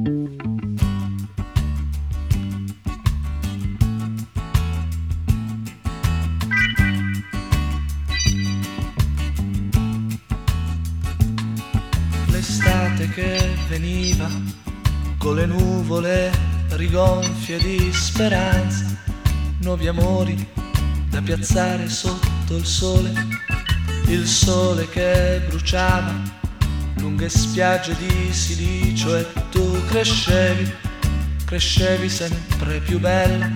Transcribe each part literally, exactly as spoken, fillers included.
L'estate che veniva con le nuvole rigonfie di speranza, nuovi amori da piazzare sotto il sole, il sole che bruciava lunghe spiagge di silicio e tu crescevi, crescevi sempre più bella.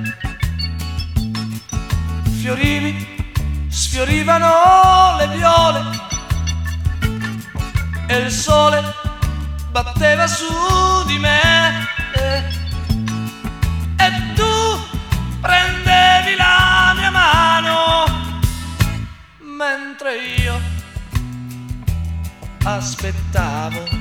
Fiorivi, sfiorivano le viole e il sole batteva su di me e, e tu prendevi la mia mano mentre io aspettavo.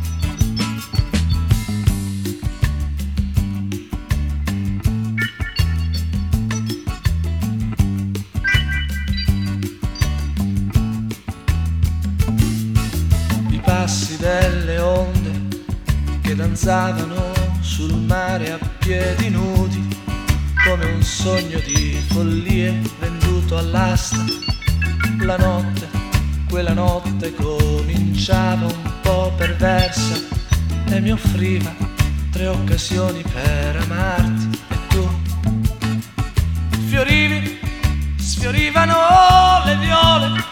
Passi delle onde che danzavano sul mare a piedi nudi, come un sogno di follie venduto all'asta. La notte, quella notte cominciava un po' perversa e mi offriva tre occasioni per amarti e tu fiorivi, sfiorivano le viole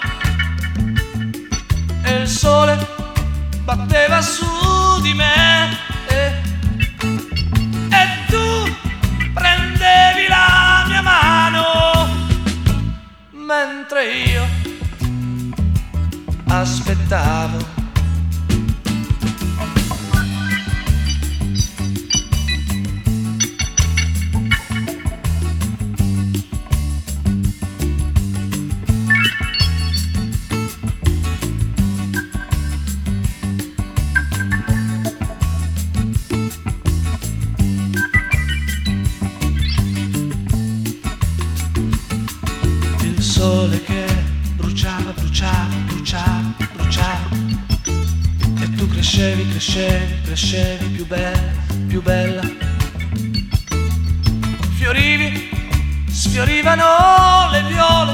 e il sole batteva su di me e, e tu prendevi la mia mano mentre io aspettavo. Il sole che bruciava, bruciava, bruciava, bruciava e tu crescevi, crescevi, crescevi più bella, più bella. Fiorivi, sfiorivano le viole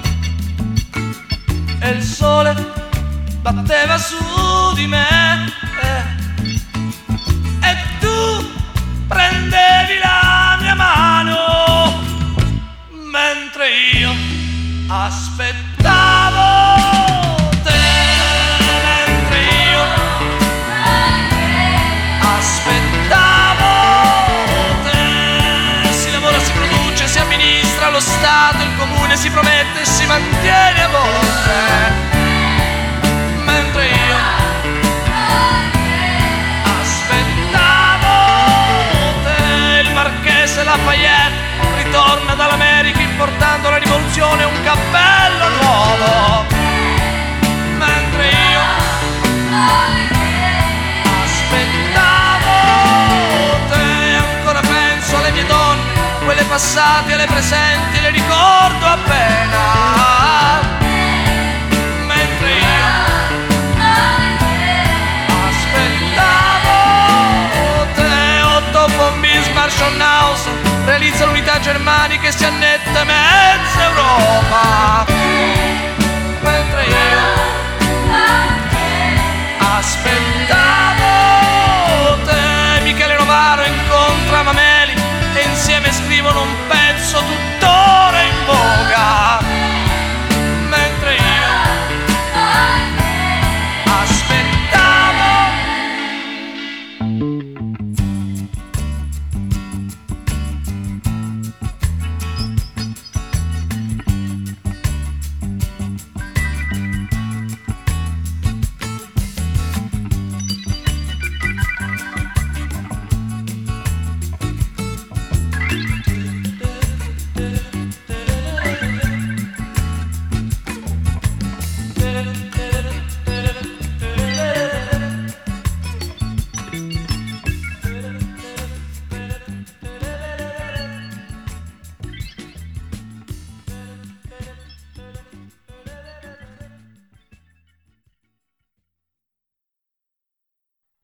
e il sole batteva su di me e, e tu prendevi la mia mano mentre io aspettavo te, mentre io aspettavo te. Si lavora, si produce, si amministra lo Stato, il comune si promette e si mantiene a volte, mentre io aspettavo te. Il Marchese Lafayette ritorna dall'America importando la rivoluzione e un cappello nuovo, mentre io aspettavo te. Ancora penso alle mie donne, quelle passate e le presenti, le ricordo appena, mentre io aspettavo te. Otto von Bismarck, Schonhausen realizza l'unità germanica e si annetta mezza Europa, mentre io aspettavo te. Michele Novaro incontra Mameli e insieme scrivono un pezzo tutto